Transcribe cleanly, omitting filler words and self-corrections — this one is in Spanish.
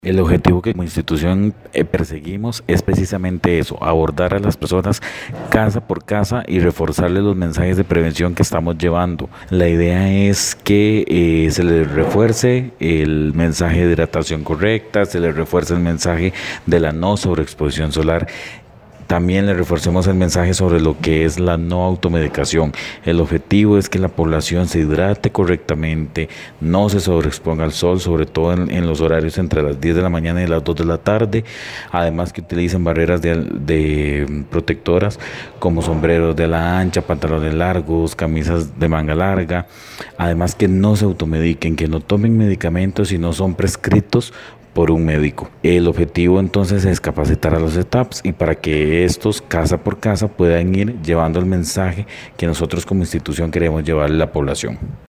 El objetivo que como institución perseguimos es precisamente eso, abordar a las personas casa por casa y reforzarles los mensajes de prevención que estamos llevando. La idea es que se les refuerce el mensaje de hidratación correcta, se les refuerce el mensaje de la no sobreexposición solar. También le reforcemos el mensaje sobre lo que es la no automedicación. El objetivo es que la población se hidrate correctamente, no se sobreexponga al sol, sobre todo en los horarios entre las 10 de la mañana y las 2 de la tarde. Además que utilicen barreras de protectoras como sombreros de ala ancha, pantalones largos, camisas de manga larga. Además que no se automediquen, que no tomen medicamentos si no son prescritos por un médico. El objetivo entonces es capacitar a los staffs y para que estos casa por casa puedan ir llevando el mensaje que nosotros como institución queremos llevarle a la población.